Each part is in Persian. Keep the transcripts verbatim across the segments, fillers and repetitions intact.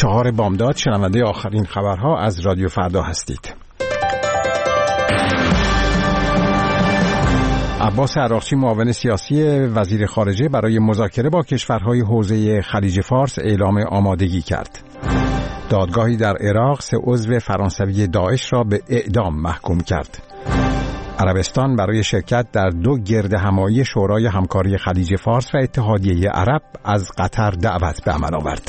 چهار بامداد، شنونده آخرین خبرها از رادیو فردا هستید. عباس عراقچی معاون سیاسی وزیر خارجه برای مذاکره با کشورهای حوزه خلیج فارس اعلام آمادگی کرد. دادگاهی در عراق سه عضو فرانسوی داعش را به اعدام محکوم کرد. عربستان برای شرکت در دو گردهمایی شورای همکاری خلیج فارس و اتحادیه عرب از قطر دعوت به عمل آورد.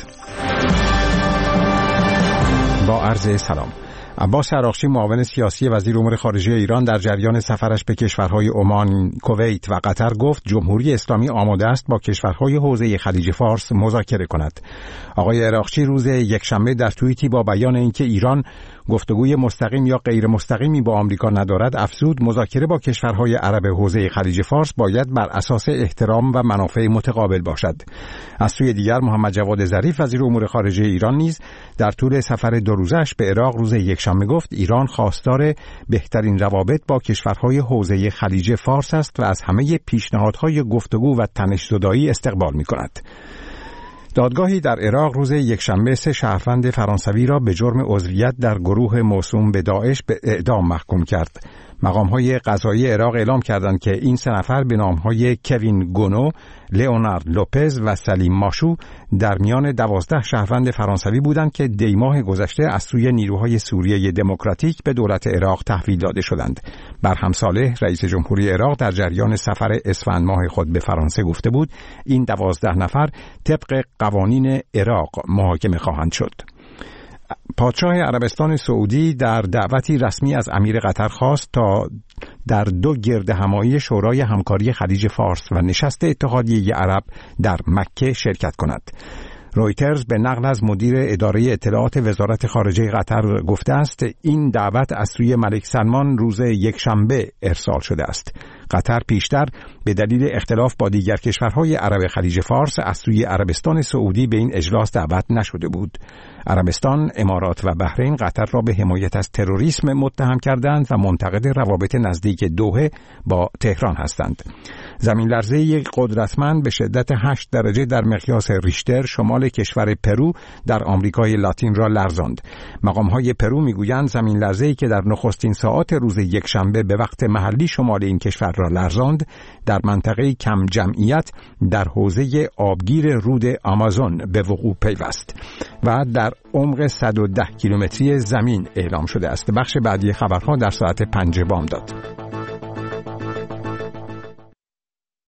با عرض سلام. عباس عراقچی معاون سیاسی وزیر امور خارجه ایران در جریان سفرش به کشورهای عمان، کویت و قطر گفت جمهوری اسلامی آماده است با کشورهای حوزه خلیج فارس مذاکره کند. آقای عراقچی روز یکشنبه در توییتی با بیان اینکه ایران گفتگوی مستقیم یا غیر مستقیمی با آمریکا ندارد افزود مذاکره با کشورهای عرب حوزه خلیج فارس باید بر اساس احترام و منافع متقابل باشد. از سوی دیگر محمد جواد ظریف وزیر امور خارجه ایران نیز در طول سفر دو روزش به عراق روز یکشنبه گفت ایران خواستار بهترین روابط با کشورهای حوزه خلیج فارس است و از همه پیشنهادهای گفتگو و تنش‌زدایی استقبال می‌کند. دادگاهی در عراق روز یکشنبه سه شهروند فرانسوی را به جرم عضویت در گروه موسوم به داعش به اعدام محکوم کرد. مقام‌های قضایی عراق اعلام کردند که این سه نفر به نام‌های کوین گونو، لئونارد لوپز و سلیم ماشو در میان دوازده شهروند فرانسوی بودند که دیماه گذشته از سوی نیروهای سوریه دموکراتیک به دولت عراق تحویل داده شدند. برهم صالح رئیس جمهوری عراق در جریان سفر اسفند ماه خود به فرانسه گفته بود این دوازده نفر طبق قوانین عراق محاکمه خواهند شد. پادشاه عربستان سعودی در دعوتی رسمی از امیر قطر خواست تا در دو گردهمایی شورای همکاری خلیج فارس و نشست اتحادیه عرب در مکه شرکت کند. رویترز به نقل از مدیر اداره اطلاعات وزارت خارجه قطر گفته است این دعوت از سوی ملک سلمان روز یکشنبه ارسال شده است. قطر پیشتر به دلیل اختلاف با دیگر کشورهای عرب خلیج فارس از سوی عربستان سعودی به این اجلاس دعوت نشده بود. عربستان، امارات و بحرین قطر را به حمایت از تروریسم متهم کردند و منتقد روابط نزدیک دوحه با تهران هستند. زمین لرزه یک قدرتمند به شدت هشت درجه در مقیاس ریشتر شمال کشور پرو در آمریکای لاتین را لرزاند. مقام‌های پرو میگویند زمین لرزه‌ای که در نخستین ساعات روز یکشنبه به وقت محلی شمال این کشور را لرزاند در منطقه کم جمعیت در حوزه آبگیر رود آمازون به وقوع پیوست و در عمق صد و ده کیلومتری زمین اعلام شده است. بخش بعدی خبرها در ساعت پنج بامداد.